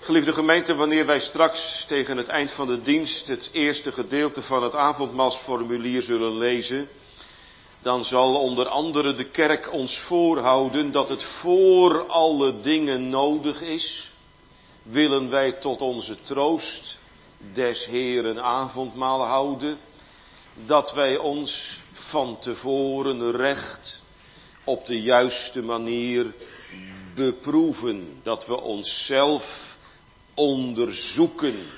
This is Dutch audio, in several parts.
Geliefde gemeente, wanneer wij straks tegen het eind van de dienst het eerste gedeelte van het avondmaalsformulier zullen lezen, dan zal onder andere de kerk ons voorhouden dat het voor alle dingen nodig is, willen wij tot onze troost des Heeren avondmaal houden, dat wij ons van tevoren recht op de juiste manier beproeven, dat we onszelf onderzoeken.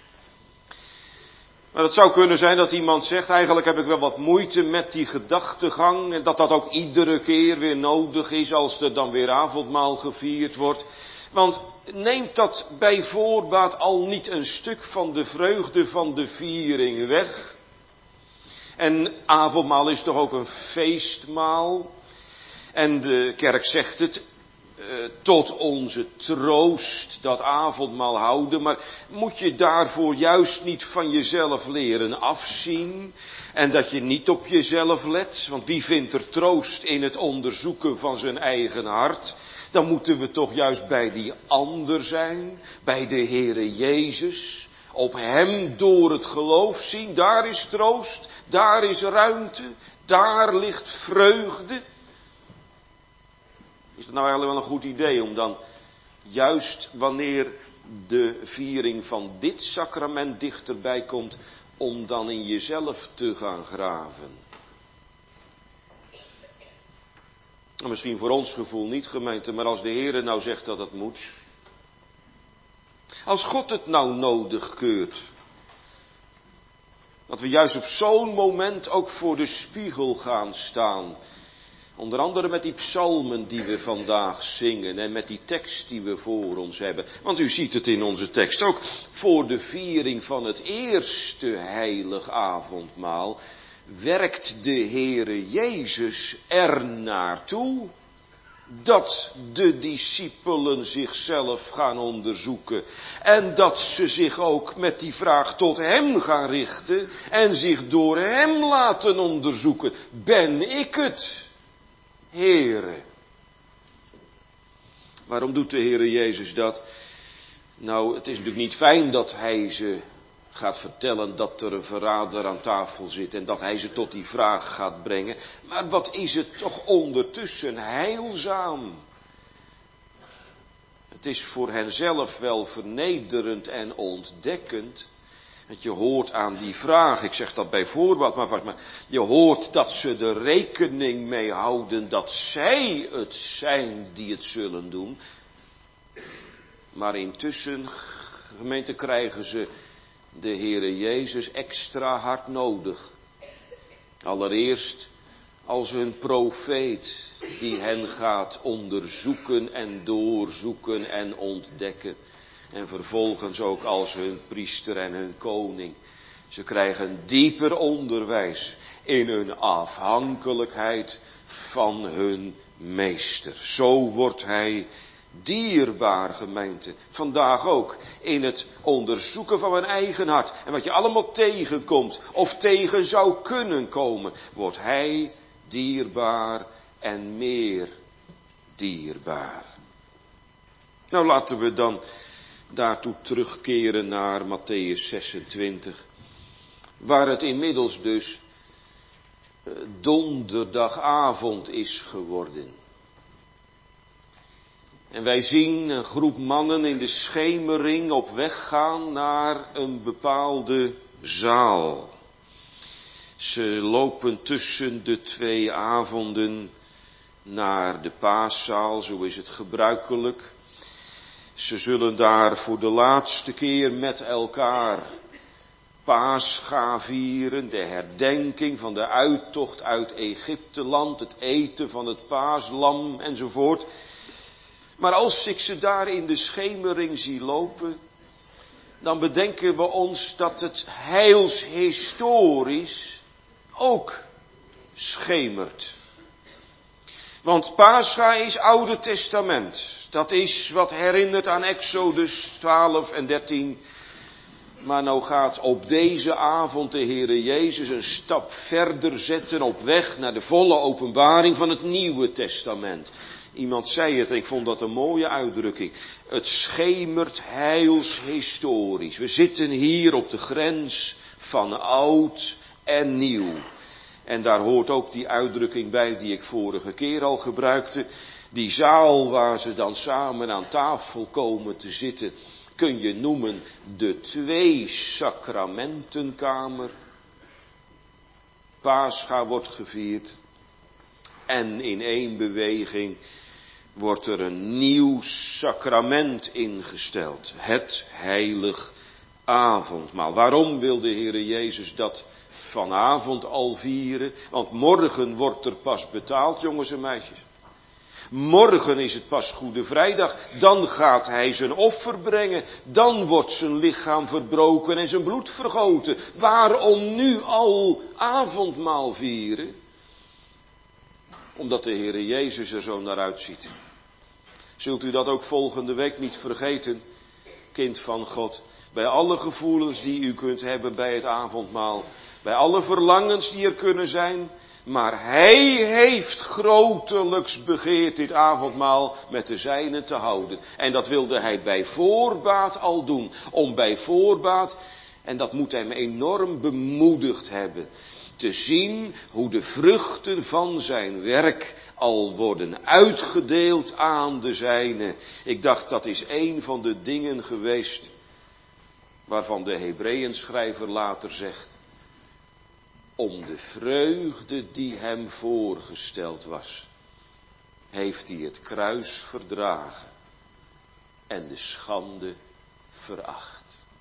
Maar het zou kunnen zijn dat iemand zegt, eigenlijk heb ik wel wat moeite met die gedachtegang en dat dat ook iedere keer weer nodig is als er dan weer avondmaal gevierd wordt. Want neemt dat bij voorbaat al niet een stuk van de vreugde van de viering weg? En avondmaal is toch ook een feestmaal? En de kerk zegt het, tot onze troost dat avondmaal houden, maar moet je daarvoor juist niet van jezelf leren afzien en dat je niet op jezelf let? Want wie vindt er troost in het onderzoeken van zijn eigen hart? Dan moeten we toch juist bij die ander zijn, bij de Heere Jezus, op Hem door het geloof zien. Daar is troost, daar is ruimte, daar ligt vreugde. Is het nou eigenlijk wel een goed idee om dan, juist wanneer de viering van dit sacrament dichterbij komt, om dan in jezelf te gaan graven? Misschien voor ons gevoel niet, gemeente, maar als de Heere nou zegt dat het moet. Als God het nou nodig keurt. Dat we juist op zo'n moment ook voor de spiegel gaan staan. Onder andere met die psalmen die we vandaag zingen en met die tekst die we voor ons hebben. Want u ziet het in onze tekst ook. Voor de viering van het eerste heilig avondmaal werkt de Heere Jezus er naartoe dat de discipelen zichzelf gaan onderzoeken. En dat ze zich ook met die vraag tot Hem gaan richten en zich door Hem laten onderzoeken. Ben ik het, Heere? Waarom doet de Heere Jezus dat? Nou, het is natuurlijk niet fijn dat Hij ze gaat vertellen dat er een verrader aan tafel zit en dat Hij ze tot die vraag gaat brengen. Maar wat is het toch ondertussen heilzaam? Het is voor henzelf wel vernederend en ontdekkend. Dat je hoort aan die vraag, ik zeg dat bij voorbaat, maar je hoort dat ze er rekening mee houden dat zij het zijn die het zullen doen. Maar intussen, gemeente, krijgen ze de Heere Jezus extra hard nodig. Allereerst als hun profeet die hen gaat onderzoeken en doorzoeken en ontdekken. En vervolgens ook als hun priester en hun koning. Ze krijgen dieper onderwijs in hun afhankelijkheid van hun meester. Zo wordt hij dierbaar, gemeente. Vandaag ook. In het onderzoeken van mijn eigen hart. En wat je allemaal tegenkomt. Of tegen zou kunnen komen. Wordt hij dierbaar en meer dierbaar. Nou, laten we dan daartoe terugkeren naar Mattheüs 26. Waar het inmiddels dus donderdagavond is geworden. En wij zien een groep mannen in de schemering op weg gaan naar een bepaalde zaal. Ze lopen tussen de twee avonden naar de paaszaal, zo is het gebruikelijk. Ze zullen daar voor de laatste keer met elkaar Pascha vieren, de herdenking van de uittocht uit Egypteland, het eten van het paaslam enzovoort. Maar als ik ze daar in de schemering zie lopen, dan bedenken we ons dat het heilshistorisch ook schemert. Want Pascha is Oude Testament. Dat is wat herinnert aan Exodus 12 en 13. Maar nou gaat op deze avond de Heere Jezus een stap verder zetten op weg naar de volle openbaring van het Nieuwe Testament. Iemand zei het, en ik vond dat een mooie uitdrukking. Het schemert heilshistorisch. We zitten hier op de grens van oud en nieuw. En daar hoort ook die uitdrukking bij die ik vorige keer al gebruikte. Die zaal waar ze dan samen aan tafel komen te zitten, kun je noemen de twee sacramentenkamer. Pascha wordt gevierd. En in één beweging wordt er een nieuw sacrament ingesteld. Het heilig avondmaal. Waarom wil de Heere Jezus dat vanavond al vieren? Want morgen wordt er pas betaald, jongens en meisjes. Morgen is het pas Goede Vrijdag. Dan gaat hij zijn offer brengen. Dan wordt zijn lichaam verbroken en zijn bloed vergoten. Waarom nu al avondmaal vieren? Omdat de Heere Jezus er zo naar uitziet. Zult u dat ook volgende week niet vergeten, kind van God. Bij alle gevoelens die u kunt hebben bij het avondmaal. Bij alle verlangens die er kunnen zijn. Maar hij heeft grotelijks begeerd dit avondmaal met de zijnen te houden. En dat wilde hij bij voorbaat al doen. Om bij voorbaat, en dat moet hem enorm bemoedigd hebben, te zien hoe de vruchten van zijn werk al worden uitgedeeld aan de zijnen. Ik dacht, dat is een van de dingen geweest waarvan de Hebreeënschrijver later zegt: om de vreugde die hem voorgesteld was, heeft hij het kruis verdragen en de schande veracht.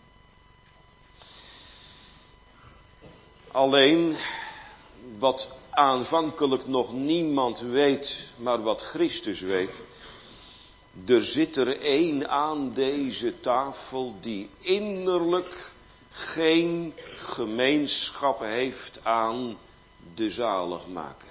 Alleen, wat aanvankelijk nog niemand weet, maar wat Christus weet, er zit er één aan deze tafel die innerlijk geen gemeenschap heeft aan de zaligmaker.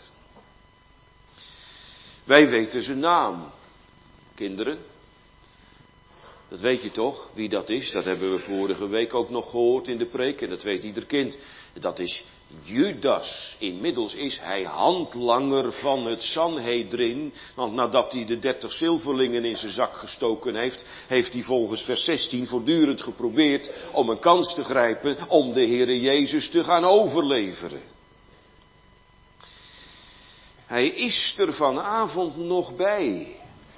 Wij weten zijn naam, kinderen. Dat weet je toch, wie dat is? Dat hebben we vorige week ook nog gehoord in de preek en dat weet ieder kind. Dat is Judas. Inmiddels is hij handlanger van het Sanhedrin. Want nadat hij de 30 zilverlingen in zijn zak gestoken heeft, heeft hij volgens vers 16 voortdurend geprobeerd om een kans te grijpen om de Heere Jezus te gaan overleveren. Hij is er vanavond nog bij.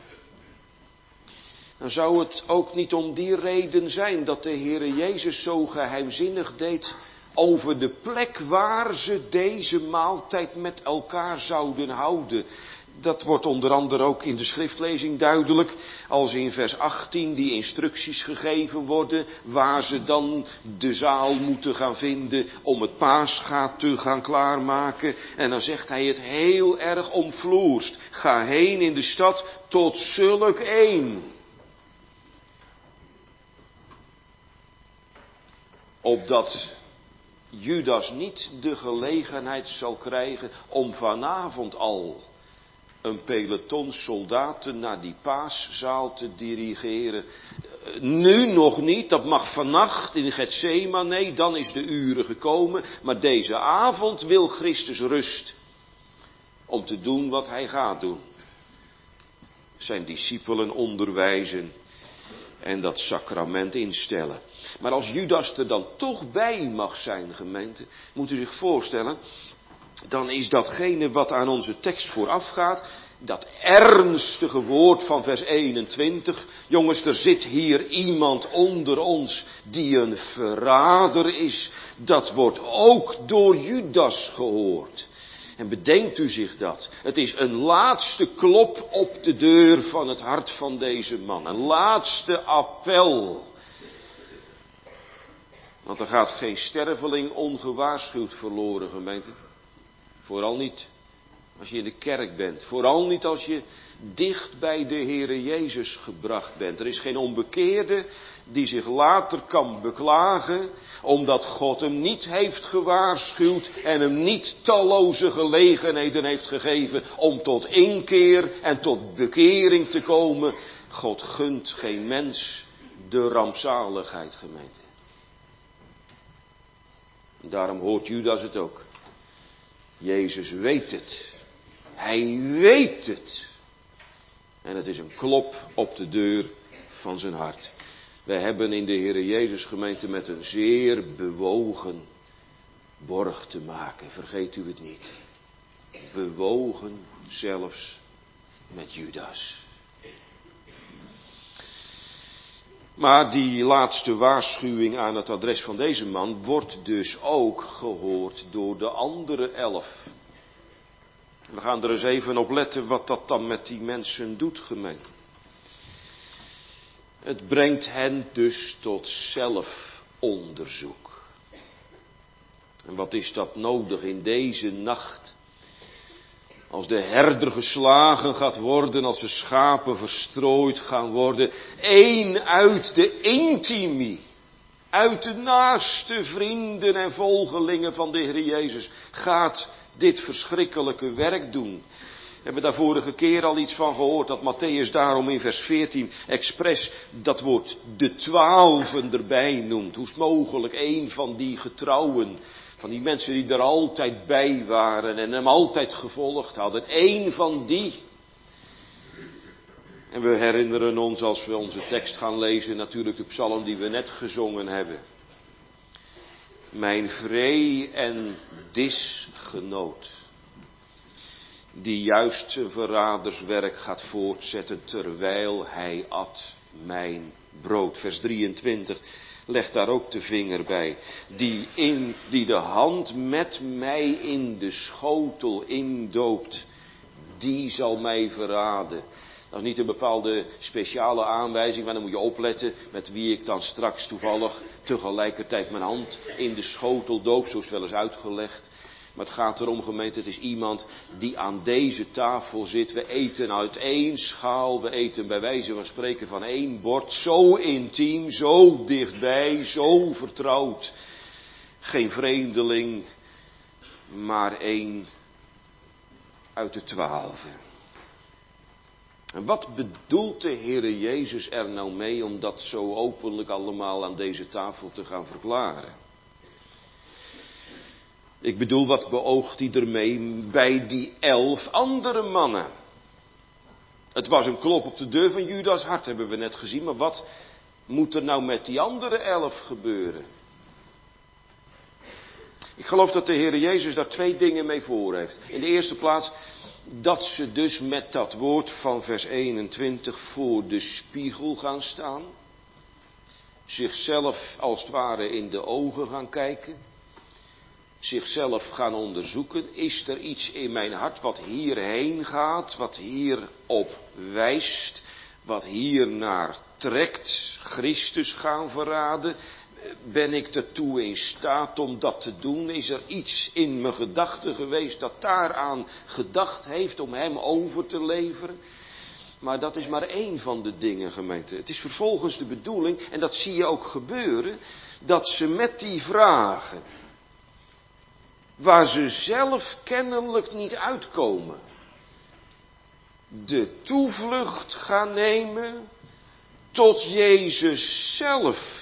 Dan zou het ook niet om die reden zijn dat de Heere Jezus zo geheimzinnig deed over de plek waar ze deze maaltijd met elkaar zouden houden. Dat wordt onder andere ook in de schriftlezing duidelijk, als in vers 18 die instructies gegeven worden, waar ze dan de zaal moeten gaan vinden om het paascha te gaan klaarmaken. En dan zegt hij het heel erg omvloerst: ga heen in de stad tot zulk een. Opdat Judas niet de gelegenheid zal krijgen om vanavond al een peloton soldaten naar die paaszaal te dirigeren. Nu nog niet, dat mag vannacht in Getsemane, dan is de uren gekomen. Maar deze avond wil Christus rust om te doen wat hij gaat doen. Zijn discipelen onderwijzen en dat sacrament instellen. Maar als Judas er dan toch bij mag zijn, gemeente, moet u zich voorstellen, dan is datgene wat aan onze tekst voorafgaat, dat ernstige woord van vers 21. Jongens, er zit hier iemand onder ons die een verrader is. Dat wordt ook door Judas gehoord. En bedenkt u zich dat. Het is een laatste klop op de deur van het hart van deze man. Een laatste appel. Want er gaat geen sterveling ongewaarschuwd verloren, gemeente. Vooral niet als je in de kerk bent. Vooral niet als je dicht bij de Heere Jezus gebracht bent. Er is geen onbekeerde die zich later kan beklagen, omdat God hem niet heeft gewaarschuwd en hem niet talloze gelegenheden heeft gegeven om tot inkeer en tot bekering te komen. God gunt geen mens de rampzaligheid, gemeente. Daarom hoort Judas het ook. Jezus weet het. Hij weet het. En het is een klop op de deur van zijn hart. Wij hebben in de Heere Jezus gemeente met een zeer bewogen borg te maken. Vergeet u het niet. Bewogen zelfs met Judas. Maar die laatste waarschuwing aan het adres van deze man wordt dus ook gehoord door de andere 11. We gaan er eens even op letten wat dat dan met die mensen doet, gemeente. Het brengt hen dus tot zelfonderzoek. En wat is dat nodig in deze nacht? Als de herder geslagen gaat worden, als de schapen verstrooid gaan worden. Eén uit de intimi, uit de naaste vrienden en volgelingen van de Heer Jezus gaat dit verschrikkelijke werk doen. We hebben daar vorige keer al iets van gehoord, dat Matthäus daarom in vers 14 expres dat woord de 12 erbij noemt. Hoe is het mogelijk, één van die getrouwen, van die mensen die er altijd bij waren en hem altijd gevolgd hadden. Eén van die. En we herinneren ons als we onze tekst gaan lezen natuurlijk de psalm die we net gezongen hebben. Mijn vree en disgenoot, die juist zijn verraderswerk gaat voortzetten terwijl hij at mijn brood. Vers 23 legt daar ook de vinger bij. Die de hand met mij in de schotel indoopt, die zal mij verraden. Dat is niet een bepaalde speciale aanwijzing, maar dan moet je opletten met wie ik dan straks toevallig tegelijkertijd mijn hand in de schotel doop, zo is het wel eens uitgelegd. Maar het gaat erom, gemeente, het is iemand die aan deze tafel zit. We eten uit één schaal, we eten bij wijze van spreken van één bord. Zo intiem, zo dichtbij, zo vertrouwd. Geen vreemdeling, maar één uit de 12. En wat bedoelt de Heere Jezus er nou mee om dat zo openlijk allemaal aan deze tafel te gaan verklaren? Ik bedoel, wat beoogt hij ermee bij die 11 andere mannen? Het was een klop op de deur van Judas' hart, hebben we net gezien. Maar wat moet er nou met die andere 11 gebeuren? Ik geloof dat de Heer Jezus daar 2 dingen mee voor heeft. In de eerste plaats dat ze dus met dat woord van vers 21 voor de spiegel gaan staan. Zichzelf als het ware in de ogen gaan kijken. Zichzelf gaan onderzoeken. Is er iets in mijn hart wat hierheen gaat, wat hierop wijst, wat hier naar trekt? Christus gaan verraden. Ben ik ertoe in staat om dat te doen? Is er iets in mijn gedachten geweest dat daaraan gedacht heeft om hem over te leveren? Maar dat is maar één van de dingen, gemeente. Het is vervolgens de bedoeling, en dat zie je ook gebeuren, dat ze met die vragen, waar ze zelf kennelijk niet uitkomen, de toevlucht gaan nemen tot Jezus zelf.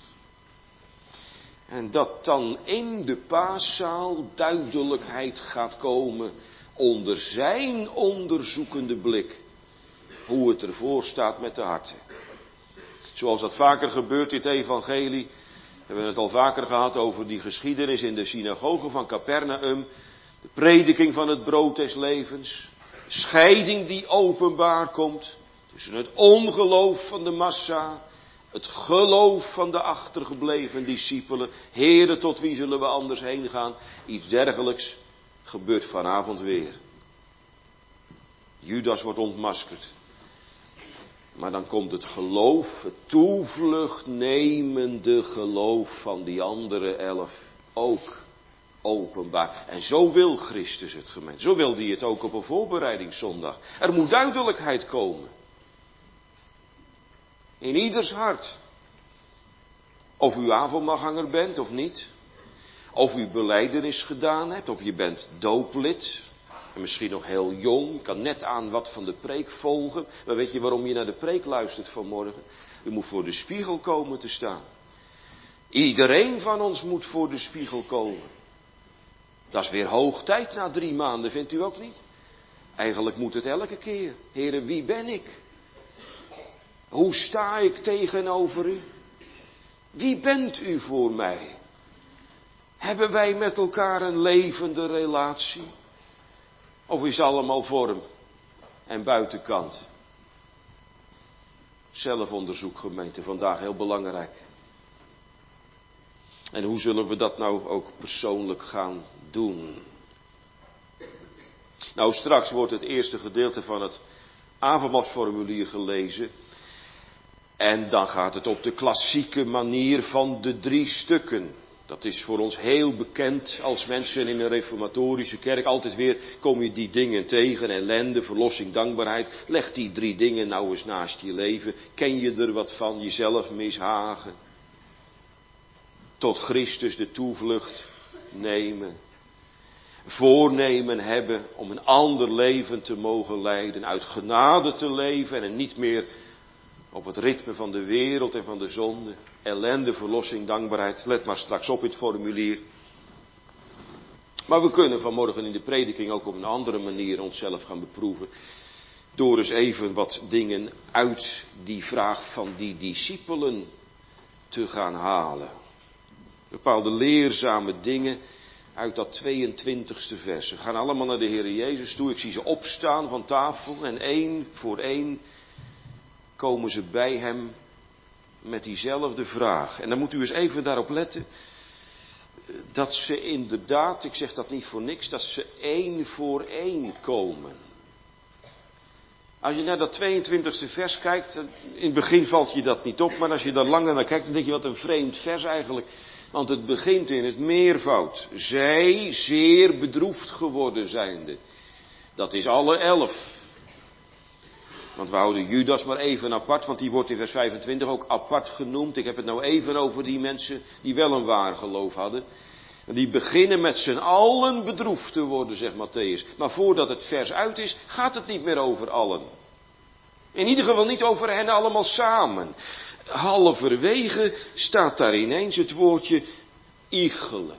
En dat dan in de paaszaal duidelijkheid gaat komen onder zijn onderzoekende blik. Hoe het ervoor staat met de harten. Zoals dat vaker gebeurt in het evangelie. We hebben het al vaker gehad over die geschiedenis in de synagoge van Capernaum. De prediking van het brood des levens. Scheiding die openbaar komt tussen het ongeloof van de massa, het geloof van de achtergebleven discipelen. Heren, tot wie zullen we anders heen gaan? Iets dergelijks gebeurt vanavond weer. Judas wordt ontmaskerd. Maar dan komt het geloof, het toevlucht nemende geloof van die andere 11 ook openbaar. En zo wil Christus het, gemeente. Zo wil hij het ook op een voorbereidingszondag. Er moet duidelijkheid komen. In ieders hart. Of u avondmaalganger bent of niet. Of u belijdenis gedaan hebt. Of je bent dooplid. En misschien nog heel jong. Je kan net aan wat van de preek volgen. Maar weet je waarom je naar de preek luistert vanmorgen? U moet voor de spiegel komen te staan. Iedereen van ons moet voor de spiegel komen. Dat is weer hoog tijd na 3 maanden, vindt u ook niet? Eigenlijk moet het elke keer. Heere, wie ben ik? Hoe sta ik tegenover u? Wie bent u voor mij? Hebben wij met elkaar een levende relatie? Of is het allemaal vorm en buitenkant? Zelfonderzoek, gemeente, vandaag heel belangrijk. En hoe zullen we dat nou ook persoonlijk gaan doen? Nou, straks wordt het eerste gedeelte van het avondmaalsformulier gelezen. En dan gaat het op de klassieke manier van de 3 stukken. Dat is voor ons heel bekend als mensen in een reformatorische kerk. Altijd weer kom je die dingen tegen. Ellende, verlossing, dankbaarheid. Leg die 3 dingen nou eens naast je leven. Ken je er wat van? Jezelf mishagen. Tot Christus de toevlucht nemen. Voornemen hebben om een ander leven te mogen leiden. Uit genade te leven en niet meer op het ritme van de wereld en van de zonde. Ellende, verlossing, dankbaarheid. Let maar straks op in het formulier. Maar we kunnen vanmorgen in de prediking ook op een andere manier onszelf gaan beproeven. Door eens even wat dingen uit die vraag van die discipelen te gaan halen. Bepaalde leerzame dingen uit dat 22e vers. Ze gaan allemaal naar de Heer Jezus toe. Ik zie ze opstaan van tafel en 1 voor 1 komen ze bij hem met diezelfde vraag. En dan moet u eens even daarop letten dat ze inderdaad, ik zeg dat niet voor niks, dat ze 1 voor 1 komen. Als je naar dat 22e vers kijkt, in het begin valt je dat niet op, maar als je daar langer naar kijkt, dan denk je wat een vreemd vers eigenlijk. Want het begint in het meervoud. Zij zeer bedroefd geworden zijnde. Dat is alle 11. Want we houden Judas maar even apart, want die wordt in vers 25 ook apart genoemd. Ik heb het nou even over die mensen die wel een waar geloof hadden. En die beginnen met z'n allen bedroefd te worden, zegt Matthäus. Maar voordat het vers uit is, gaat het niet meer over allen. In ieder geval niet over hen allemaal samen. Halverwege staat daar ineens het woordje iegelijk.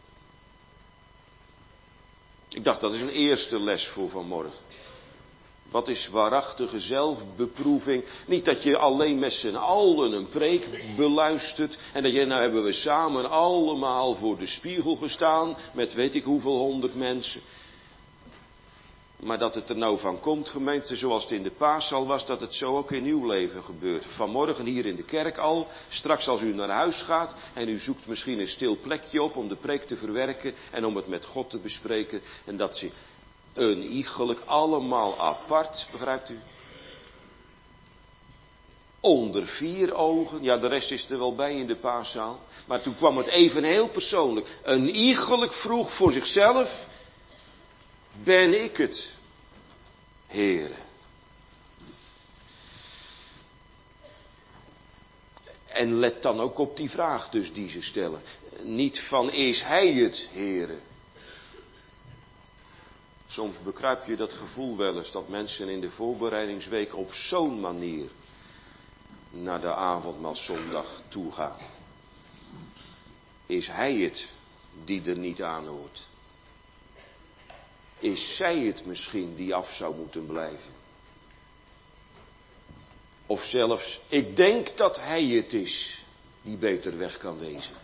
Ik dacht, dat is een eerste les voor vanmorgen. Wat is waarachtige zelfbeproeving? Niet dat je alleen met z'n allen een preek beluistert. En dat je, nou hebben we samen allemaal voor de spiegel gestaan. Met weet ik hoeveel 100 mensen. Maar dat het er nou van komt, gemeente, zoals het in de paaszaal was, dat het zo ook in uw leven gebeurt. Vanmorgen hier in de kerk al, straks als u naar huis gaat en u zoekt misschien een stil plekje op om de preek te verwerken en om het met God te bespreken. En dat ze een iegelijk allemaal apart, begrijpt u? Onder 4 ogen, ja de rest is er wel bij in de paaszaal. Maar toen kwam het even heel persoonlijk. Een iegelijk vroeg voor zichzelf, ben ik het, Heere? En let dan ook op die vraag dus die ze stellen. Niet van is hij het, Heere? Soms bekruip je dat gevoel wel eens dat mensen in de voorbereidingsweek op zo'n manier naar de avondmaalszondag toe gaan. Is hij het die er niet aan hoort? Is zij het misschien die af zou moeten blijven? Of zelfs, ik denk dat hij het is die beter weg kan wezen.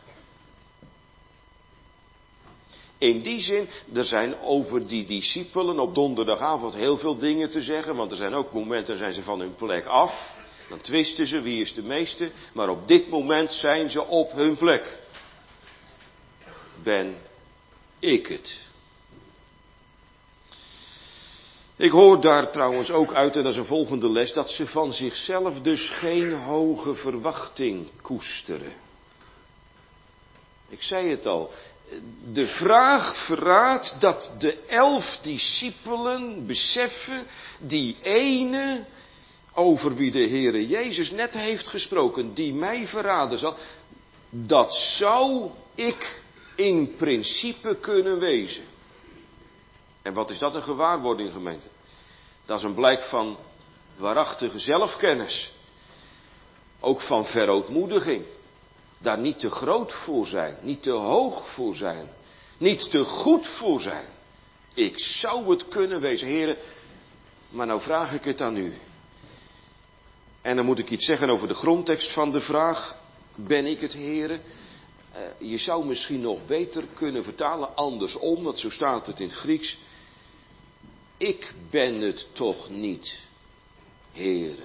In die zin, er zijn over die discipelen op donderdagavond heel veel dingen te zeggen. Want er zijn ook momenten, zijn ze van hun plek af. Dan twisten ze, wie is de meeste. Maar op dit moment zijn ze op hun plek. Ben ik het? Ik hoor daar trouwens ook uit, en dat is een volgende les, dat ze van zichzelf dus geen hoge verwachting koesteren. Ik zei het al. De vraag verraadt dat de 11 discipelen beseffen, die ene over wie de Heere Jezus net heeft gesproken, die mij verraden zal, dat zou ik in principe kunnen wezen. En wat is dat een gewaarwording, gemeente? Dat is een blijk van waarachtige zelfkennis. Ook van verootmoediging. Daar niet te groot voor zijn, niet te hoog voor zijn, niet te goed voor zijn. Ik zou het kunnen wezen, Heere, Maar nou vraag ik het aan u. En dan moet ik iets zeggen over de grondtekst van de vraag. Ben ik het, Heere? Je zou misschien nog beter kunnen vertalen andersom, want zo staat het in het Grieks. Ik ben het toch niet, Heere.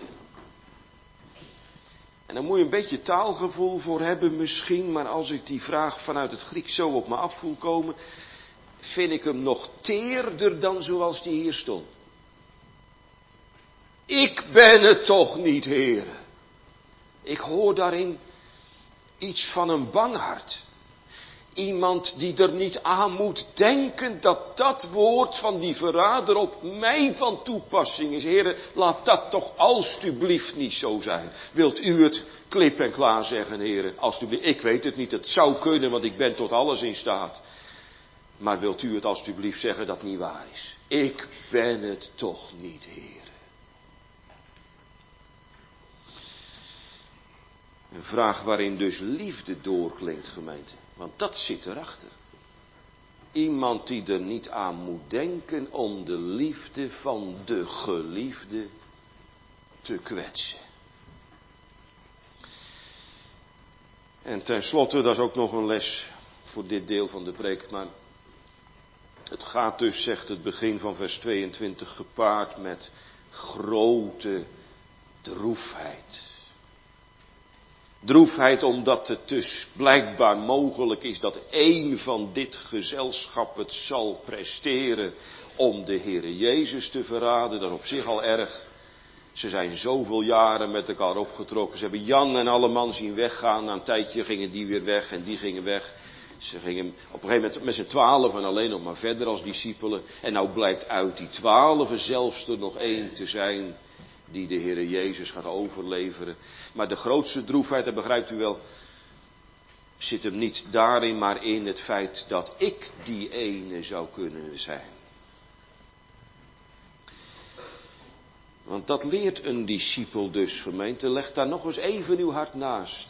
En daar moet je een beetje taalgevoel voor hebben misschien, maar als ik die vraag vanuit het Grieks zo op me af voel komen, vind ik hem nog teerder dan zoals die hier stond. Ik ben het toch niet, Heere. Ik hoor daarin iets van een bang hart. Iemand die er niet aan moet denken dat dat woord van die verrader op mij van toepassing is. Heere, laat dat toch alstublieft niet zo zijn. Wilt u het klip en klaar zeggen, Heere, alstublieft. Ik weet het niet, het zou kunnen, want ik ben tot alles in staat. Maar wilt u het alstublieft zeggen dat het niet waar is. Ik ben het toch niet, Heere. Een vraag waarin dus liefde doorklinkt, gemeente. Want dat zit erachter. Iemand die er niet aan moet denken om de liefde van de geliefde te kwetsen. En tenslotte, dat is ook nog een les voor dit deel van de preek. Maar het gaat dus, zegt het begin van vers 22, gepaard met grote droefheid. Droefheid omdat het dus blijkbaar mogelijk is dat één van dit gezelschap het zal presteren om de Heere Jezus te verraden. Dat is op zich al erg. Ze zijn zoveel jaren met elkaar opgetrokken. Ze hebben Jan en alle man zien weggaan. Na een tijdje gingen die weer weg en die gingen weg. Ze gingen op een gegeven moment met z'n 12 en alleen nog maar verder als discipelen. En nou blijkt uit die 12 zelfs er nog één te zijn die de Heere Jezus gaat overleveren. Maar de grootste droefheid, dat begrijpt u wel, zit hem niet daarin, maar in het feit dat ik die ene zou kunnen zijn. Want dat leert een discipel dus, gemeente. Leg daar nog eens even uw hart naast.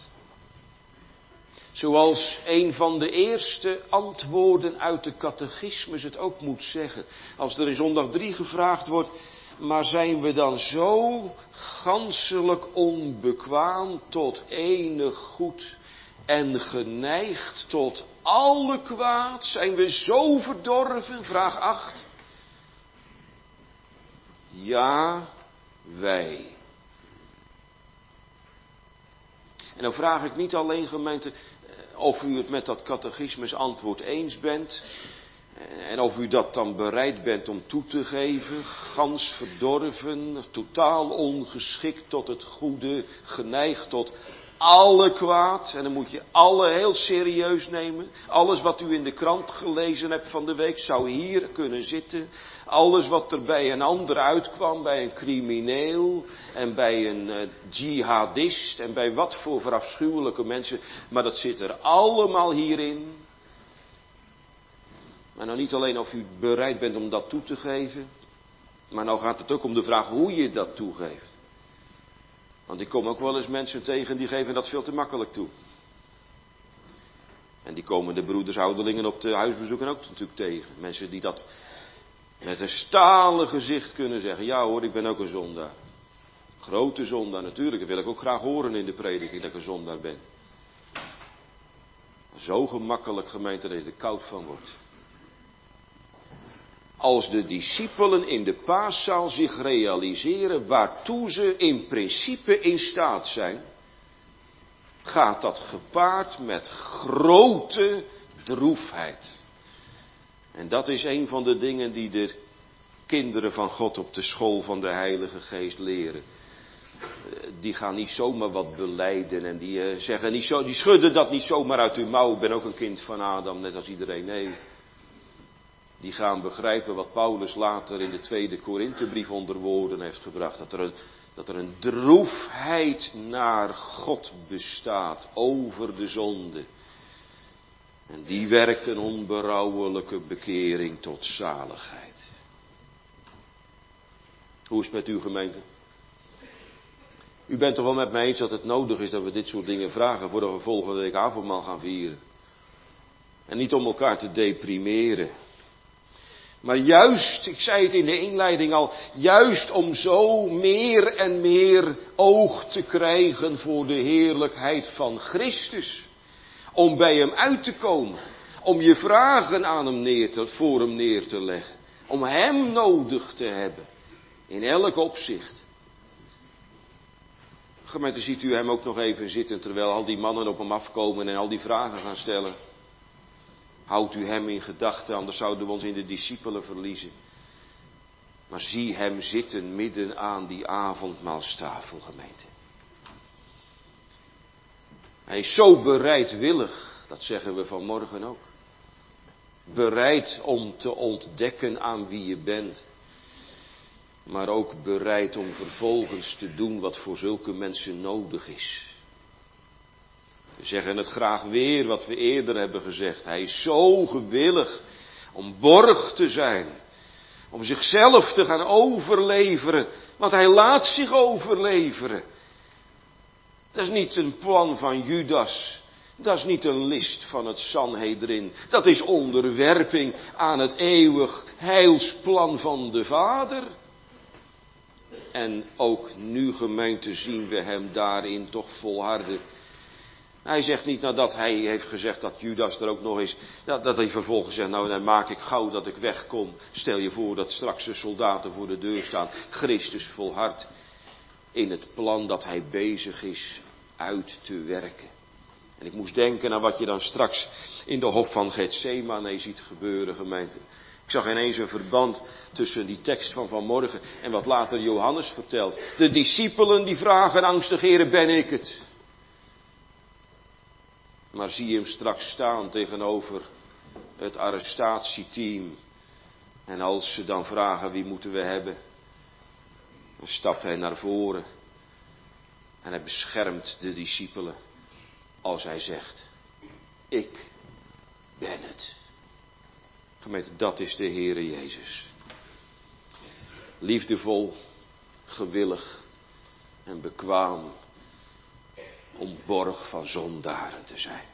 Zoals een van de eerste antwoorden uit de catechismus het ook moet zeggen. Als er in zondag 3 gevraagd wordt, maar zijn we dan zo ganselijk onbekwaam tot enig goed en geneigd tot alle kwaad? Zijn we zo verdorven? Vraag 8. Ja, wij. En dan vraag ik niet alleen, gemeente, of u het met dat catechismus antwoord eens bent. En of u dat dan bereid bent om toe te geven, gans verdorven, totaal ongeschikt tot het goede, geneigd tot alle kwaad. En dan moet je alle heel serieus nemen. Alles wat u in de krant gelezen hebt van de week zou hier kunnen zitten. Alles wat er bij een ander uitkwam, bij een crimineel en bij een jihadist en bij wat voor verafschuwelijke mensen. Maar dat zit er allemaal hierin. Maar nou niet alleen of u bereid bent om dat toe te geven, maar nou gaat het ook om de vraag hoe je dat toegeeft. Want ik kom ook wel eens mensen tegen die geven dat veel te makkelijk toe. En die komen de broeders ouderlingen op de huisbezoeken ook natuurlijk tegen. Mensen die dat met een stalen gezicht kunnen zeggen. Ja hoor, ik ben ook een zondaar. Grote zondaar natuurlijk. Dat wil ik ook graag horen in de prediking dat ik een zondaar ben. Zo gemakkelijk, gemeente, dat je er koud van wordt. Als de discipelen in de paaszaal zich realiseren waartoe ze in principe in staat zijn, gaat dat gepaard met grote droefheid. En dat is een van de dingen die de kinderen van God op de school van de Heilige Geest leren. Die gaan niet zomaar wat belijden en die zeggen niet zo, die schudden dat niet zomaar uit hun mouw. Ik ben ook een kind van Adam, net als iedereen. Nee. Die gaan begrijpen wat Paulus later in de 2e Korinthebrief onder woorden heeft gebracht. Dat er een droefheid naar God bestaat over de zonde. En die werkt een onberouwelijke bekering tot zaligheid. Hoe is het met uw gemeente? U bent toch wel met mij eens dat het nodig is dat we dit soort dingen vragen voordat we volgende week avondmaal gaan vieren. En niet om elkaar te deprimeren. Maar juist, ik zei het in de inleiding al, juist om zo meer en meer oog te krijgen voor de heerlijkheid van Christus. Om bij hem uit te komen. Om je vragen aan hem voor hem neer te leggen. Om hem nodig te hebben. In elk opzicht. Gemeente, ziet u hem ook nog even zitten terwijl al die mannen op hem afkomen en al die vragen gaan stellen. Houdt u hem in gedachten, anders zouden we ons in de discipelen verliezen. Maar zie hem zitten midden aan die avondmaalstafel, gemeente. Hij is zo bereidwillig, dat zeggen we vanmorgen ook. Bereid om te ontdekken aan wie je bent. Maar ook bereid om vervolgens te doen wat voor zulke mensen nodig is. We zeggen het graag weer wat we eerder hebben gezegd. Hij is zo gewillig om borg te zijn. Om zichzelf te gaan overleveren. Want hij laat zich overleveren. Dat is niet een plan van Judas. Dat is niet een list van het Sanhedrin. Dat is onderwerping aan het eeuwig heilsplan van de Vader. En ook nu, gemeente, zien we hem daarin toch volharden. Hij zegt niet nadat hij heeft gezegd dat Judas er ook nog is, dat hij vervolgens zegt, nou dan maak ik gauw dat ik wegkom. Stel je voor dat straks de soldaten voor de deur staan. Christus volhardt in het plan dat hij bezig is uit te werken. En ik moest denken aan wat je dan straks in de hof van Getsemane ziet gebeuren, gemeente. Ik zag ineens een verband tussen die tekst van vanmorgen en wat later Johannes vertelt. De discipelen die vragen angstig, Heere, ben ik het? Maar zie je hem straks staan tegenover het arrestatieteam. En als ze dan vragen wie moeten we hebben, dan stapt hij naar voren. En hij beschermt de discipelen als hij zegt, ik ben het. Gemeente, dat is de Heere Jezus. Liefdevol, gewillig en bekwaam om borg van zondaren te zijn.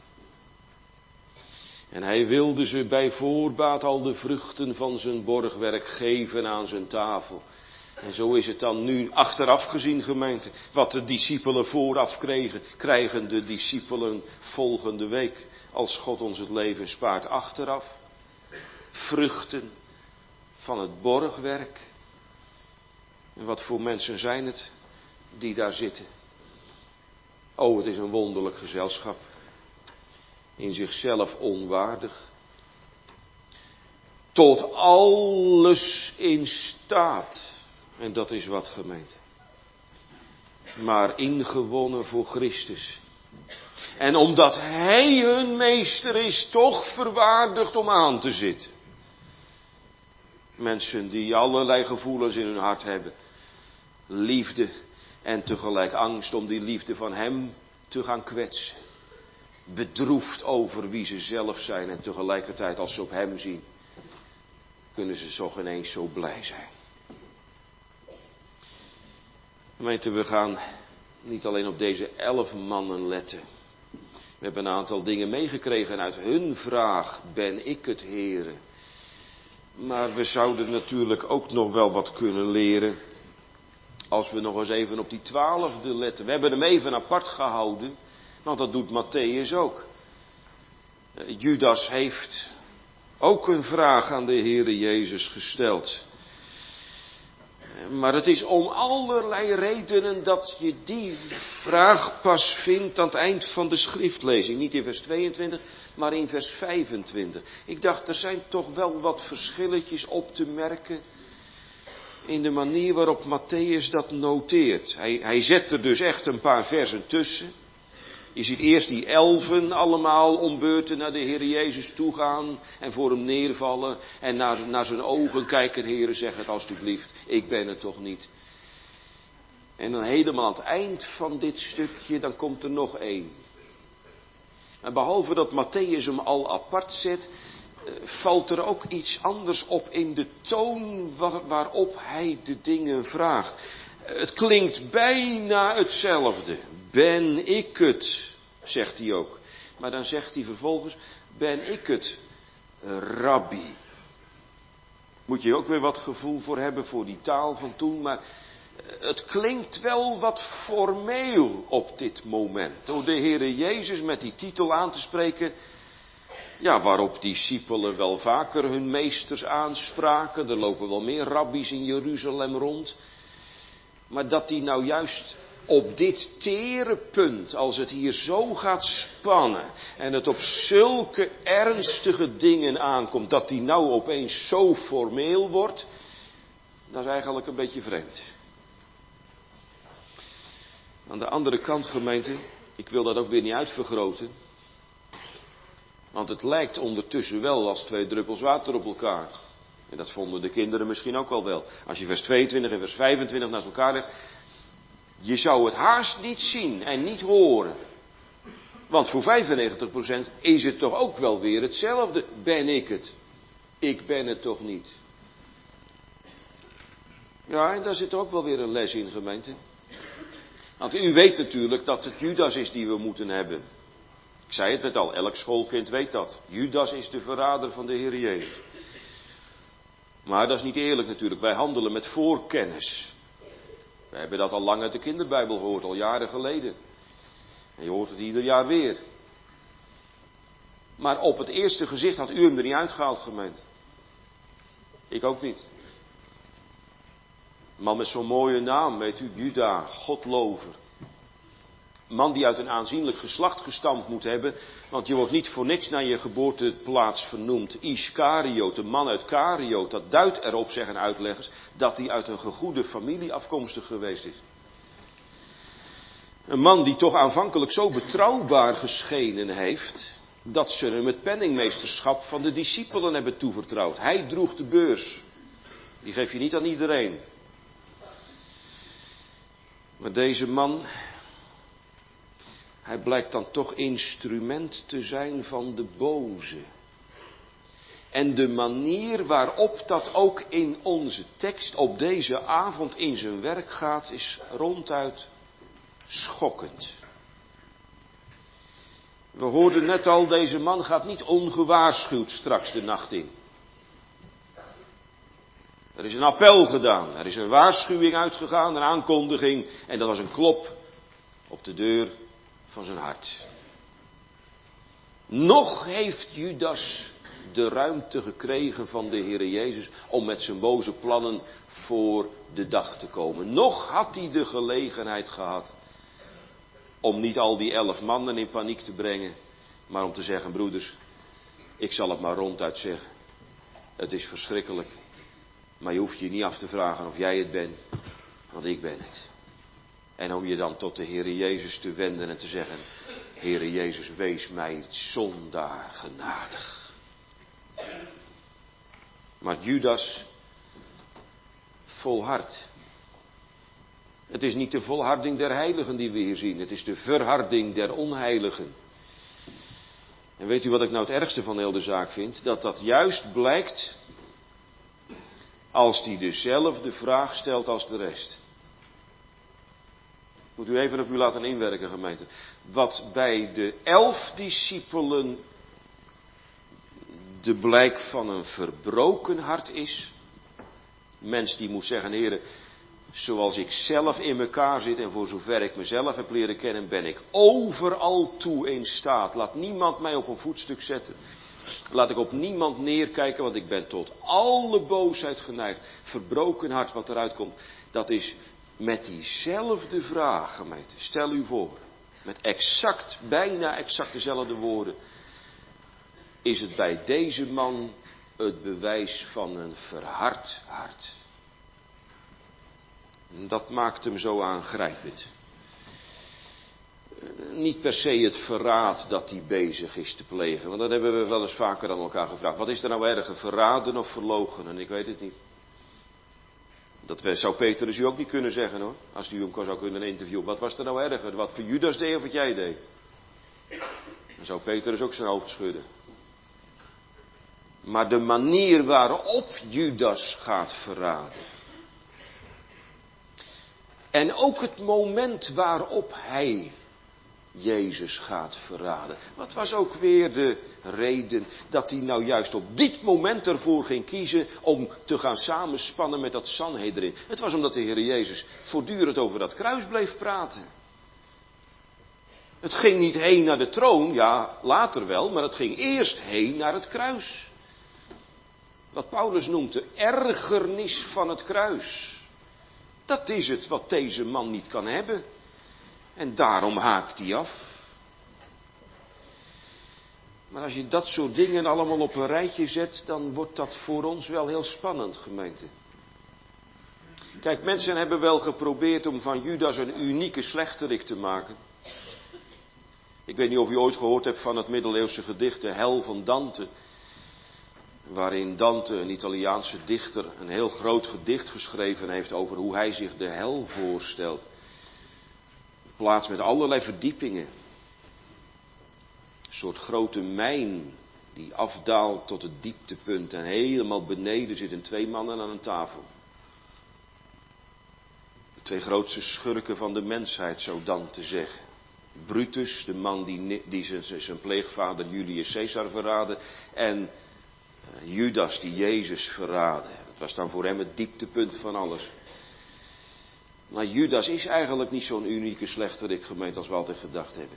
En hij wilde ze bij voorbaat al de vruchten van zijn borgwerk geven aan zijn tafel. En zo is het dan nu achteraf gezien, gemeente. Wat de discipelen vooraf kregen, krijgen de discipelen volgende week. Als God ons het leven spaart achteraf. Vruchten van het borgwerk. En wat voor mensen zijn het die daar zitten? Oh, het is een wonderlijk gezelschap. In zichzelf onwaardig. Tot alles in staat. En dat is wat, gemeente. Maar ingewonnen voor Christus. En omdat hij hun meester is, toch verwaardigd om aan te zitten. Mensen die allerlei gevoelens in hun hart hebben. Liefde en tegelijk angst om die liefde van hem te gaan kwetsen. Bedroefd over wie ze zelf zijn en tegelijkertijd als ze op hem zien, kunnen ze toch ineens zo blij zijn. Gemeente, we gaan niet alleen op deze 11 mannen letten. We hebben een aantal dingen meegekregen uit hun vraag, ben ik het Heere? Maar we zouden natuurlijk ook nog wel wat kunnen leren als we nog eens even op die 12e letten. We hebben hem even apart gehouden, want dat doet Matthäus ook. Judas heeft ook een vraag aan de Heere Jezus gesteld. Maar het is om allerlei redenen dat je die vraag pas vindt aan het eind van de schriftlezing. Niet in vers 22, maar in vers 25. Ik dacht, er zijn toch wel wat verschilletjes op te merken in de manier waarop Matthäus dat noteert. Hij zet er dus echt een paar versen tussen. Je ziet eerst die 11 allemaal om beurten naar de Heer Jezus toe gaan en voor hem neervallen en naar zijn ogen kijken. Heere, zeg het alstublieft, ik ben het toch niet. En dan helemaal aan het eind van dit stukje, dan komt er nog 1. En behalve dat Matthäus hem al apart zet, valt er ook iets anders op in de toon waarop hij de dingen vraagt. Het klinkt bijna hetzelfde. Ben ik het, zegt hij ook. Maar dan zegt hij vervolgens, ben ik het, rabbi. Moet je ook weer wat gevoel voor hebben, voor die taal van toen. Maar het klinkt wel wat formeel op dit moment. Door de Heere Jezus met die titel aan te spreken. Ja, waarop discipelen wel vaker hun meesters aanspraken. Er lopen wel meer rabbies in Jeruzalem rond. Maar dat die nou juist op dit tere punt, als het hier zo gaat spannen en het op zulke ernstige dingen aankomt, dat die nou opeens zo formeel wordt, dat is eigenlijk een beetje vreemd. Aan de andere kant, gemeente, ik wil dat ook weer niet uitvergroten, want het lijkt ondertussen wel als 2 druppels water op elkaar. En dat vonden de kinderen misschien ook wel. Als je vers 22 en vers 25 naast elkaar legt, je zou het haast niet zien en niet horen. Want voor 95% is het toch ook wel weer hetzelfde. Ben ik het? Ik ben het toch niet? Ja, en daar zit ook wel weer een les in, gemeente. Want u weet natuurlijk dat het Judas is die we moeten hebben. Ik zei het net al, elk schoolkind weet dat. Judas is de verrader van de Heer Jezus. Maar dat is niet eerlijk natuurlijk. Wij handelen met voorkennis. We hebben dat al lang uit de kinderbijbel gehoord, al jaren geleden. En je hoort het ieder jaar weer. Maar op het eerste gezicht had u hem er niet uitgehaald, gemeente. Ik ook niet. Een man met zo'n mooie naam, weet u, Juda, Godlover. Een man die uit een aanzienlijk geslacht gestamd moet hebben, want je wordt niet voor niks naar je geboorteplaats vernoemd. Iskariot, de man uit Kariot, dat duidt erop, zeggen uitleggers, dat hij uit een gegoede familie afkomstig geweest is. Een man die toch aanvankelijk zo betrouwbaar geschenen heeft, dat ze hem het penningmeesterschap van de discipelen hebben toevertrouwd. Hij droeg de beurs. Die geef je niet aan iedereen. Maar deze man, hij blijkt dan toch instrument te zijn van de boze. En de manier waarop dat ook in onze tekst op deze avond in zijn werk gaat, is ronduit schokkend. We hoorden net al, deze man gaat niet ongewaarschuwd straks de nacht in. Er is een appel gedaan, er is een waarschuwing uitgegaan, een aankondiging, en dat was een klop op de deur van zijn hart. Nog heeft Judas de ruimte gekregen van de Heere Jezus om met zijn boze plannen voor de dag te komen. Nog had hij de gelegenheid gehad om niet al die 11 mannen in paniek te brengen, maar om te zeggen, broeders, ik zal het maar ronduit zeggen. Het is verschrikkelijk, maar je hoeft je niet af te vragen of jij het bent, want ik ben het. En om je dan tot de Heere Jezus te wenden en te zeggen, Heere Jezus, wees mij zondaar genadig. Maar Judas volhardt. Het is niet de volharding der heiligen die we hier zien. Het is de verharding der onheiligen. En weet u wat ik nou het ergste van heel de zaak vind? Dat dat juist blijkt als die dezelfde vraag stelt als de rest. Moet u even op u laten inwerken, gemeente. Wat bij de 11 discipelen de blijk van een verbroken hart is. Mens die moet zeggen, Heere, zoals ik zelf in elkaar zit en voor zover ik mezelf heb leren kennen, ben ik overal toe in staat. Laat niemand mij op een voetstuk zetten. Laat ik op niemand neerkijken, want ik ben tot alle boosheid geneigd. Verbroken hart wat eruit komt, dat is met diezelfde vraag, gemeente. Stel u voor, met bijna exact dezelfde woorden, is het bij deze man het bewijs van een verhard hart. Dat maakt hem zo aangrijpend. Niet per se het verraad dat hij bezig is te plegen. Want dat hebben we wel eens vaker aan elkaar gevraagd. Wat is er nou erger, verraden of verloochenen? Ik weet het niet. Dat zou Petrus u ook niet kunnen zeggen hoor. Als u hem zou kunnen interviewen. Wat was er nou erger? Wat voor Judas deed of wat jij deed? Dan zou Petrus ook zijn hoofd schudden. Maar de manier waarop Judas gaat verraden. En ook het moment waarop hij Jezus gaat verraden. Wat was ook weer de reden dat hij nou juist op dit moment ervoor ging kiezen om te gaan samenspannen met dat Sanhedrin? Het was omdat de Heer Jezus voortdurend over dat kruis bleef praten. Het ging niet heen naar de troon, ja, later wel, maar het ging eerst heen naar het kruis. Wat Paulus noemt de ergernis van het kruis. Dat is het wat deze man niet kan hebben. En daarom haakt hij af. Maar als je dat soort dingen allemaal op een rijtje zet, dan wordt dat voor ons wel heel spannend, gemeente. Kijk, mensen hebben wel geprobeerd om van Judas een unieke slechterik te maken. Ik weet niet of u ooit gehoord hebt van het middeleeuwse gedicht De Hel van Dante. Waarin Dante, een Italiaanse dichter, een heel groot gedicht geschreven heeft over hoe hij zich de hel voorstelt. Een plaats met allerlei verdiepingen. Een soort grote mijn die afdaalt tot het dieptepunt en helemaal beneden zitten 2 mannen aan een tafel. De 2 grootste schurken van de mensheid, zou Dante zeggen. Brutus, de man die zijn pleegvader Julius Caesar verraadde, en Judas die Jezus verraadde. Dat was dan voor hem het dieptepunt van alles. Maar Judas is eigenlijk niet zo'n unieke slechterik, gemeente, als we altijd gedacht hebben.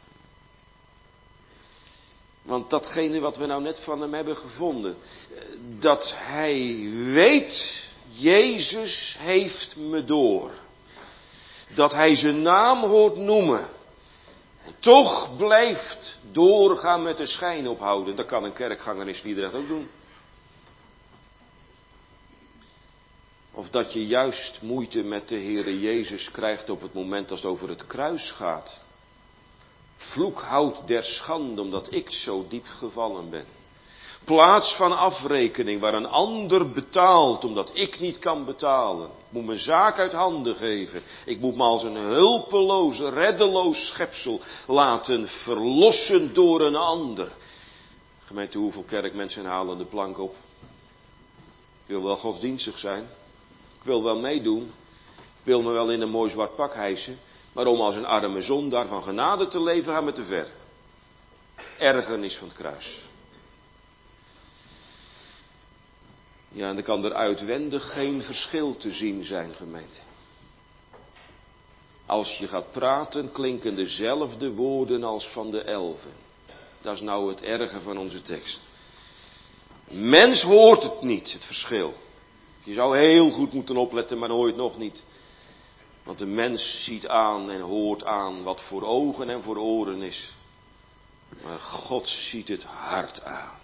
Want datgene wat we nou net van hem hebben gevonden, dat hij weet, Jezus heeft me door. Dat hij zijn naam hoort noemen. En toch blijft doorgaan met de schijn ophouden. Dat kan een kerkganger in Sliedrecht ook doen. Of dat je juist moeite met de Heere Jezus krijgt op het moment als het over het kruis gaat. Vloekhout der schande, omdat ik zo diep gevallen ben. Plaats van afrekening waar een ander betaalt, omdat ik niet kan betalen. Ik moet mijn zaak uit handen geven. Ik moet me als een hulpeloos, reddeloos schepsel laten verlossen door een ander. Gemeente, hoeveel kerkmensen halen de plank op? Ik wil wel godsdienstig zijn. Ik wil wel meedoen. Ik wil me wel in een mooi zwart pak hijsen. Maar om als een arme zondaar van genade te leven, gaat me te ver. Ergernis van het kruis. Ja, en er kan er uitwendig geen verschil te zien zijn, gemeente. Als je gaat praten, klinken dezelfde woorden als van de 11. Dat is nou het erge van onze tekst. Mens hoort het niet, het verschil. Je zou heel goed moeten opletten, maar dan hoor je het nog niet. Want de mens ziet aan en hoort aan wat voor ogen en voor oren is. Maar God ziet het hart aan.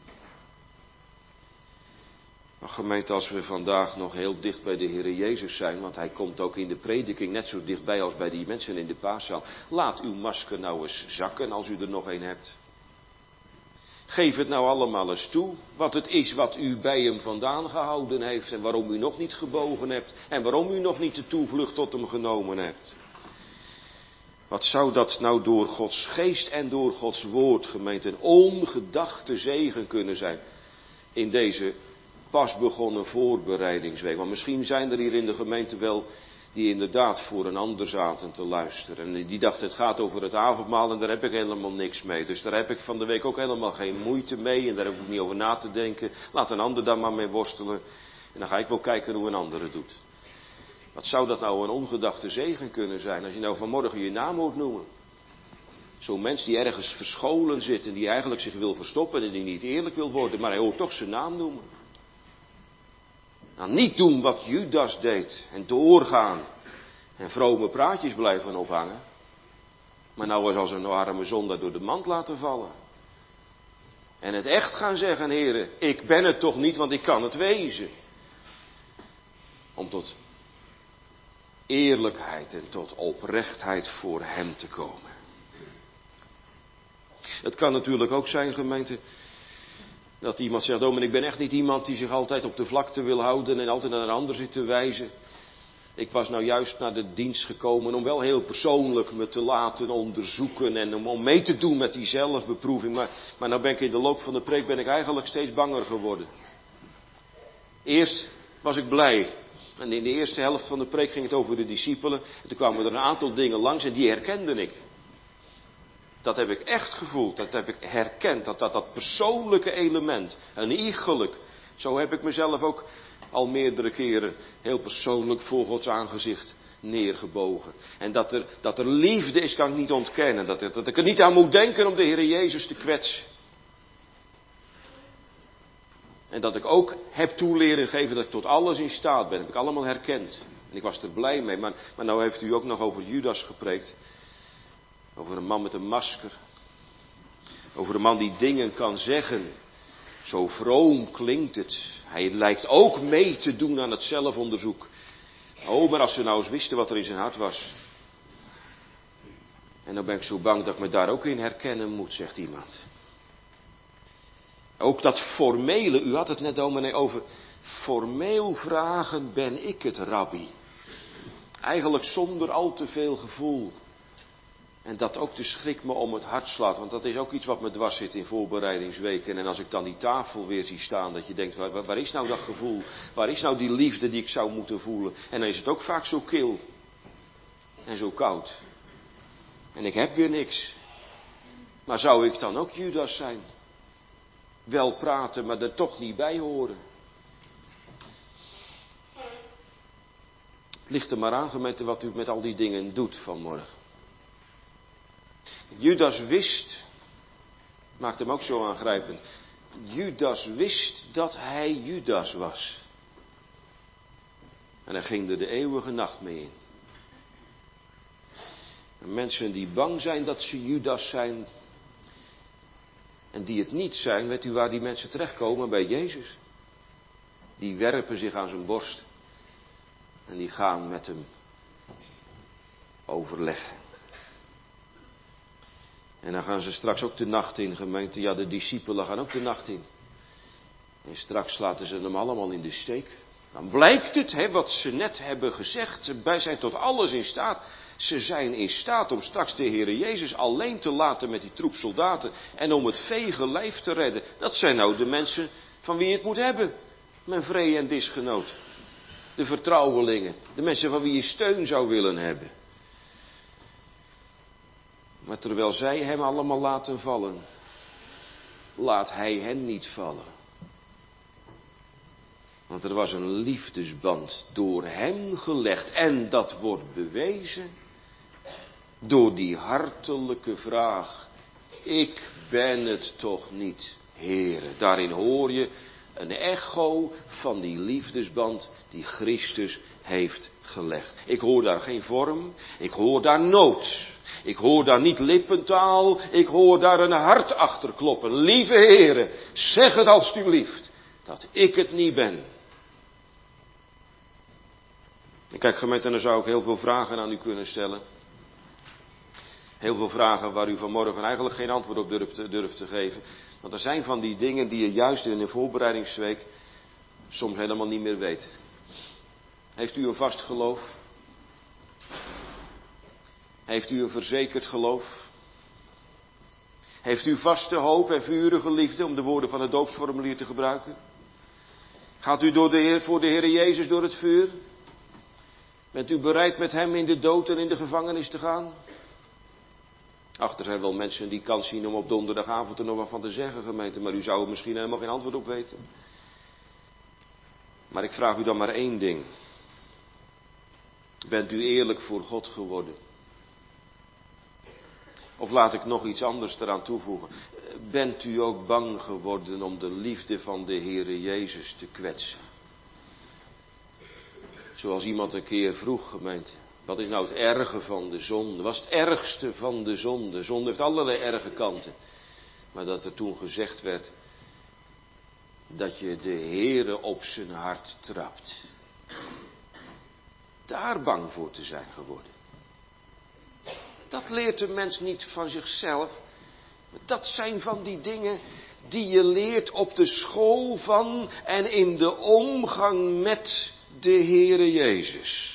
Maar gemeente, als we vandaag nog heel dicht bij de Heere Jezus zijn, want hij komt ook in de prediking net zo dichtbij als bij die mensen in de paaszaal. Laat uw masker nou eens zakken als u er nog een hebt. Geef het nou allemaal eens toe, wat het is wat u bij hem vandaan gehouden heeft en waarom u nog niet gebogen hebt en waarom u nog niet de toevlucht tot hem genomen hebt. Wat zou dat nou door Gods geest en door Gods woord, gemeente, een ongedachte zegen kunnen zijn in deze pas begonnen voorbereidingsweek. Want misschien zijn er hier in de gemeente wel die inderdaad voor een ander zaten te luisteren. En die dachten, het gaat over het avondmaal en daar heb ik helemaal niks mee. Dus daar heb ik van de week ook helemaal geen moeite mee en daar hoef ik niet over na te denken. Laat een ander daar maar mee worstelen. En dan ga ik wel kijken hoe een ander het doet. Wat zou dat nou een ongedachte zegen kunnen zijn als je nou vanmorgen je naam hoort noemen. Zo'n mens die ergens verscholen zit en die eigenlijk zich wil verstoppen en die niet eerlijk wil worden, maar hij hoort toch zijn naam noemen. Nou, niet doen wat Judas deed en doorgaan en vrome praatjes blijven ophangen. Maar nou eens als een arme zondaar door de mand laten vallen. En het echt gaan zeggen, heren, ik ben het toch niet, want ik kan het wezen. Om tot eerlijkheid en tot oprechtheid voor hem te komen. Het kan natuurlijk ook zijn, gemeente, dat iemand zegt, maar ik ben echt niet iemand die zich altijd op de vlakte wil houden en altijd naar een ander zit te wijzen. Ik was nou juist naar de dienst gekomen om wel heel persoonlijk me te laten onderzoeken en om mee te doen met die zelfbeproeving. Maar nou ben ik in de loop van de preek eigenlijk steeds banger geworden. Eerst was ik blij. En in de eerste helft van de preek ging het over de discipelen. En toen kwamen er een aantal dingen langs en die herkende ik. Dat heb ik echt gevoeld, dat heb ik herkend, dat persoonlijke element, een iegelijk. Zo heb ik mezelf ook al meerdere keren heel persoonlijk voor Gods aangezicht neergebogen. En dat er liefde is, kan ik niet ontkennen. Dat ik er niet aan moet denken om de Heer Jezus te kwetsen. En dat ik ook heb toeleren gegeven dat ik tot alles in staat ben. Heb ik allemaal herkend. En ik was er blij mee. Maar nou heeft u ook nog over Judas gepreekt. Over een man met een masker. Over een man die dingen kan zeggen. Zo vroom klinkt het. Hij lijkt ook mee te doen aan het zelfonderzoek. Oh, maar als ze nou eens wisten wat er in zijn hart was. En dan ben ik zo bang dat ik me daar ook in herkennen moet, zegt iemand. Ook dat formele, u had het net dominee over formeel vragen, ben ik het, rabbi? Eigenlijk zonder al te veel gevoel. En dat ook de schrik me om het hart slaat, want dat is ook iets wat me dwars zit in voorbereidingsweken. En als ik dan die tafel weer zie staan, dat je denkt, waar is nou dat gevoel? Waar is nou die liefde die ik zou moeten voelen? En dan is het ook vaak zo kil. En zo koud. En ik heb weer niks. Maar zou ik dan ook Judas zijn? Wel praten, maar er toch niet bij horen. Het ligt er maar aan, gemeente, wat u met al die dingen doet vanmorgen. Judas wist, maakt hem ook zo aangrijpend. Judas wist dat hij Judas was. En hij ging er de eeuwige nacht mee in. En mensen die bang zijn dat ze Judas zijn. En die het niet zijn, weet u waar die mensen terechtkomen? Bij Jezus. Die werpen zich aan zijn borst. En die gaan met hem overleggen. En dan gaan ze straks ook de nacht in, gemeente. Ja, de discipelen gaan ook de nacht in. En straks laten ze hem allemaal in de steek. Dan blijkt het, wat ze net hebben gezegd. Wij zijn tot alles in staat. Ze zijn in staat om straks de Heere Jezus alleen te laten met die troep soldaten. En om het vege lijf te redden. Dat zijn nou de mensen van wie je het moet hebben. Mijn vree en disgenoot. De vertrouwelingen. De mensen van wie je steun zou willen hebben. Maar terwijl zij hem allemaal laten vallen, laat hij hen niet vallen. Want er was een liefdesband door hem gelegd. En dat wordt bewezen door die hartelijke vraag. Ik ben het toch niet, Heere. Daarin hoor je een echo van die liefdesband die Christus heeft gelegd. Ik hoor daar geen vorm, ik hoor daar nood. Ik hoor daar niet lippentaal, ik hoor daar een hart achter kloppen. Lieve Heere, zeg het alstublieft, dat ik het niet ben. En kijk gemeente, en dan zou ik heel veel vragen aan u kunnen stellen. Heel veel vragen waar u vanmorgen eigenlijk geen antwoord op durft te geven. Want er zijn van die dingen die je juist in een voorbereidingsweek soms helemaal niet meer weet. Heeft u een vast geloof? Heeft u een verzekerd geloof? Heeft u vaste hoop en vurige liefde, om de woorden van het doopsformulier te gebruiken? Gaat u voor de Heer Jezus door het vuur? Bent u bereid met hem in de dood en in de gevangenis te gaan? Ach, er zijn wel mensen die kans zien om op donderdagavond er nog wat van te zeggen, gemeente. Maar u zou er misschien helemaal geen antwoord op weten. Maar ik vraag u dan maar één ding. Bent u eerlijk voor God geworden? Of laat ik nog iets anders eraan toevoegen. Bent u ook bang geworden om de liefde van de Heere Jezus te kwetsen? Zoals iemand een keer vroeg, gemeente. Wat is nou het erge van de zonde? Wat is het ergste van de zonde? Zonde heeft allerlei erge kanten. Maar dat er toen gezegd werd dat je de Heere op zijn hart trapt. Daar bang voor te zijn geworden. Dat leert de mens niet van zichzelf. Dat zijn van die dingen die je leert op de school van en in de omgang met de Heere Jezus.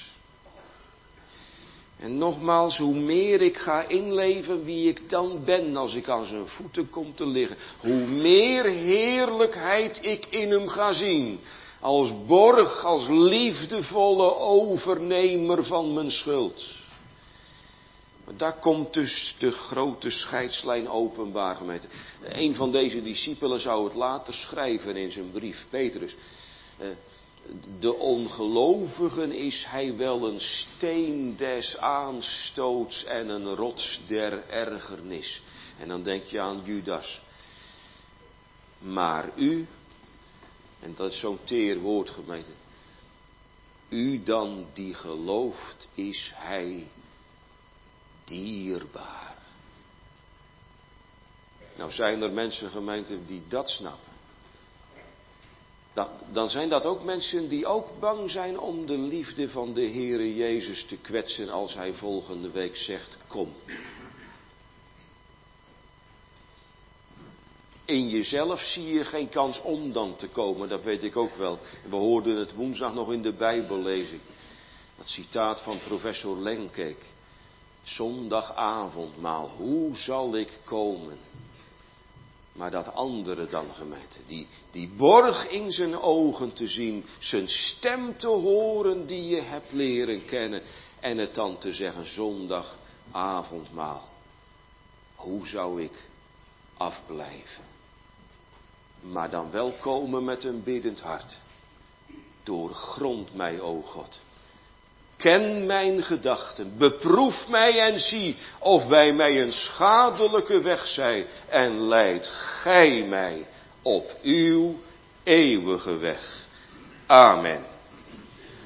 En nogmaals, hoe meer ik ga inleven wie ik dan ben als ik aan zijn voeten kom te liggen. Hoe meer heerlijkheid ik in hem ga zien. Als borg, als liefdevolle overnemer van mijn schuld. Maar daar komt dus de grote scheidslijn openbaar, gemeente. Een van deze discipelen zou het later schrijven in zijn brief, Petrus. De ongelovigen is hij wel een steen des aanstoots en een rots der ergernis. En dan denk je aan Judas. Maar u, en dat is zo'n teer woord, gemeente. U dan die gelooft, is hij dierbaar. Nou zijn er mensen, gemeente, die dat snappen. Dan zijn dat ook mensen die ook bang zijn om de liefde van de Heere Jezus te kwetsen als hij volgende week zegt, kom. In jezelf zie je geen kans om dan te komen, dat weet ik ook wel. We hoorden het woensdag nog in de Bijbellezing. Dat citaat van professor Lenkeek. Zondagavondmaal, hoe zal ik komen? Maar dat andere dan, gemeente, die borg in zijn ogen te zien, zijn stem te horen die je hebt leren kennen en het dan te zeggen, zondagavondmaal. Hoe zou ik afblijven? Maar dan wel komen met een biddend hart. Doorgrond mij, o God. Ken mijn gedachten, beproef mij en zie of bij mij een schadelijke weg zij en leid gij mij op uw eeuwige weg. Amen.